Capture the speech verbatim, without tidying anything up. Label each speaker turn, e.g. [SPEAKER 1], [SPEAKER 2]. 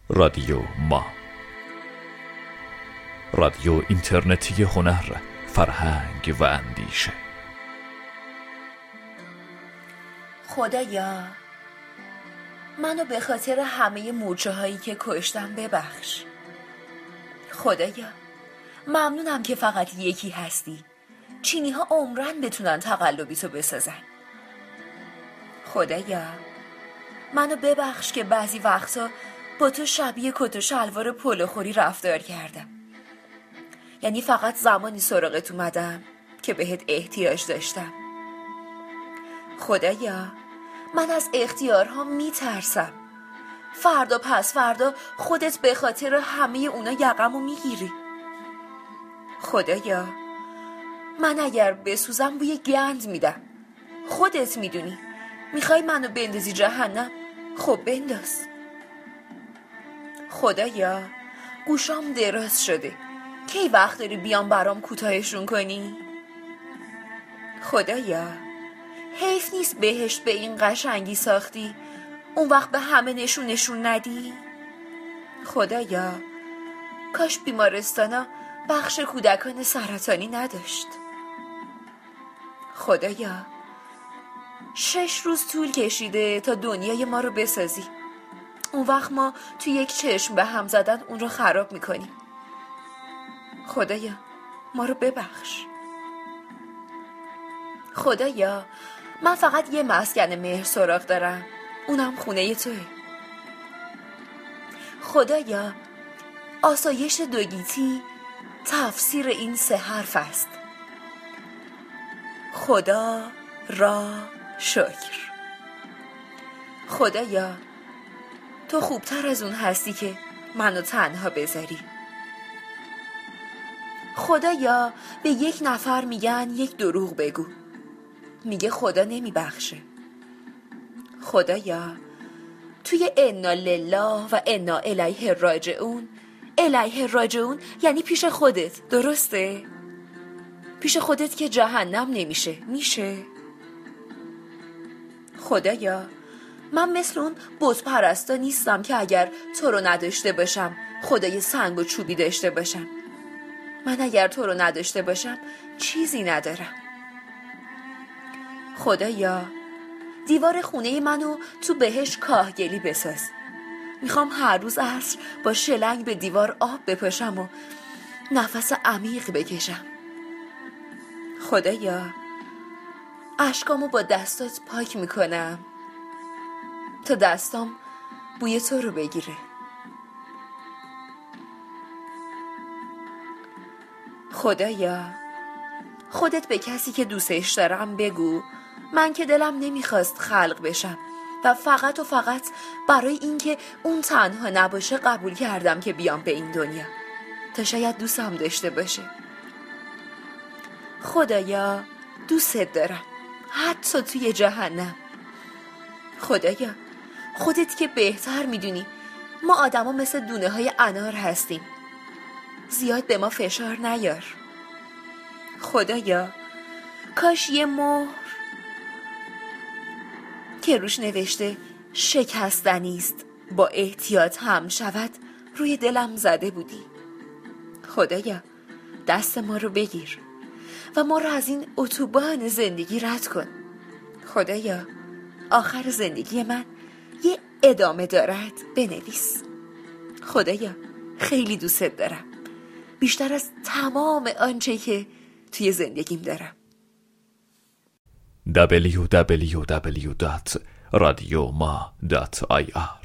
[SPEAKER 1] رادیو ما، رادیو اینترنتی هنر، فرهنگ و اندیشه.
[SPEAKER 2] خدایا منو به خاطر همه مورچه هایی که کشتم ببخش. خدایا ممنونم که فقط یکی هستی. چینی ها عمرن بتونن تقلبی تو بسازن. خدایا منو ببخش که بعضی وقتا با تو شبیه کت و شلوار پلوخوری رفتار کردم. یعنی فقط زمانی سراغت اومدم که بهت احتیاج داشتم. خدایا من از اختیارها میترسم. فردا پس فردا خودت به خاطر همه اونا یقمو میگیری. خدایا من اگر بسوزم بوی گند میدم. خودت میدونی. میخوای منو بندازی جهنم؟ خب بنداز. خدایا گوشام دراز شده. کی وقت داری بیام برام کوتاهشون کنی؟ خدایا حیف نیست بهشت به این قشنگی ساختی، اون وقت به همه نشون نشون ندی؟ خدایا کاش بیمارستانا بخش کودکان سرطانی نداشت. خدایا شش روز طول کشیده تا دنیای ما رو بسازی. اون وقت ما تو یک چشم به هم زدن اون رو خراب میکنیم. خدایا ما رو ببخش. خدایا من فقط یه مسکن مهر سراغ دارم، اونم خونه توه. خدایا آسایش دوگیتی تفسیر این سه حرف است: خدا را شکر. خدایا تو خوبتر از اون هستی که منو تنها بذاری. خدایا به یک نفر میگن یک دروغ بگو، میگه خدا نمیبخشه. خدایا توی انا لله و انا الیه راجعون، الیه راجعون یعنی پیش خودت، درسته؟ پیش خودت که جهنم نمیشه، میشه؟ خدایا من مثل اون بت پرستا نیستم که اگر تو رو نداشته باشم خدای سنگ و چوبی داشته باشم. من اگر تو رو نداشته باشم چیزی ندارم. خدایا دیوار خونه منو تو بهش کاهگلی بساز. میخوام هر روز عصر با شلنگ به دیوار آب بپاشم و نفس عمیق بکشم. خدایا اشکامو با دستات پاک میکنم تا دستام بوی تو رو بگیره. خدایا خودت به کسی که دوستش دارم بگو من که دلم نمیخواست خلق بشم و فقط و فقط برای اینکه اون تنها نباشه قبول کردم که بیام به این دنیا تا شاید دوستم داشته باشه. خدایا دوستت دارم حتی توی جهنم. خدایا خودت که بهتر میدونی ما آدما مثل دونه های انار هستیم. زیاد به ما فشار نیار. خدایا کاش یه مهر که روش نوشته شکستنی است با احتیاط هم شود روی دلم زده بودی. خدایا دست ما رو بگیر و ما رو از این اتوبان زندگی رد کن. خدایا آخر زندگی من یه ادامه دارد بنویس. خدایا خیلی دوستت دارم، بیشتر از تمام آنچه که توی زندگیم دارم.
[SPEAKER 1] دبلیو دبلیو دبلیو دات رادیو ما دات آی آر